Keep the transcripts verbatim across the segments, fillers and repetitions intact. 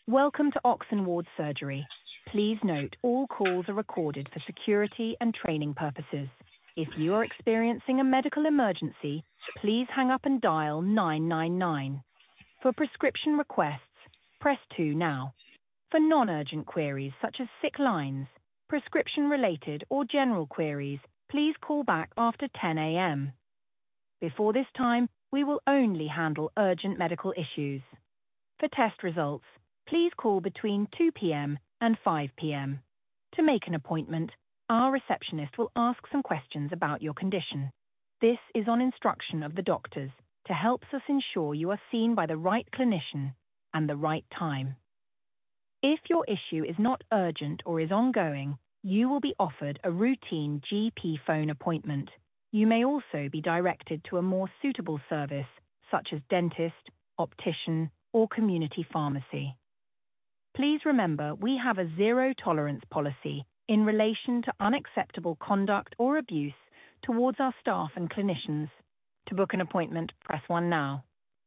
Welcome to Oxen Ward Surgery. Please note all calls are recorded for security and training purposes. If you are experiencing a medical emergency, please hang up and dial nine nine nine. For prescription requests, press two now. For non-urgent queries such as sick lines, prescription-related or general queries, please call back after ten a m. Before this time, we will only handle urgent medical issues. For test results, please call between two p m and five p m. To make an appointment, our receptionist will ask some questions about your condition. This is on instruction of the doctors to help us ensure you are seen by the right clinician and the right time. If your issue is not urgent or is ongoing, you will be offered a routine G P phone appointment. You may also be directed to a more suitable service, such as dentist, optician, or community pharmacy. Please remember we have a zero-tolerance policy in relation to unacceptable conduct or abuse towards our staff and clinicians. To book an appointment, press one now.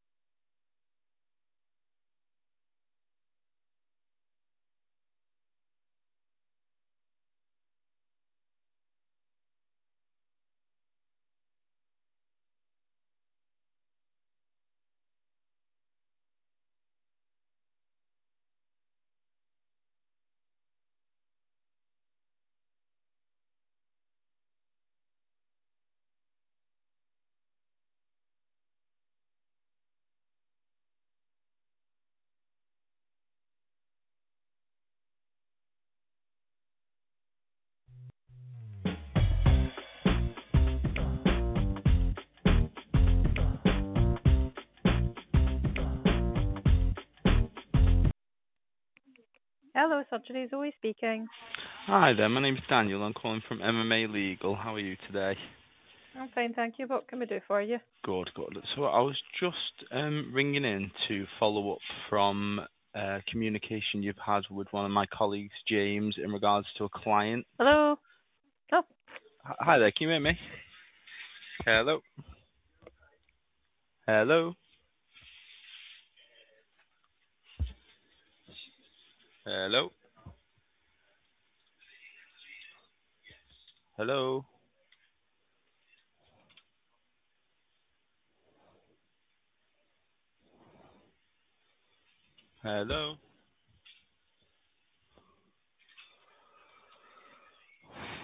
Hello, Surgery Zoe speaking. Hi there, my name's Daniel. I'm calling from M M A Legal. How are you today? I'm fine, thank you. What can we do for you? Good, good. So I was just um, ringing in to follow up from uh, communication you've had with one of my colleagues, James, in regards to a client. Hello? Oh. H- Hi there, can you hear me? Hello? Hello? Hello? Hello? Hello?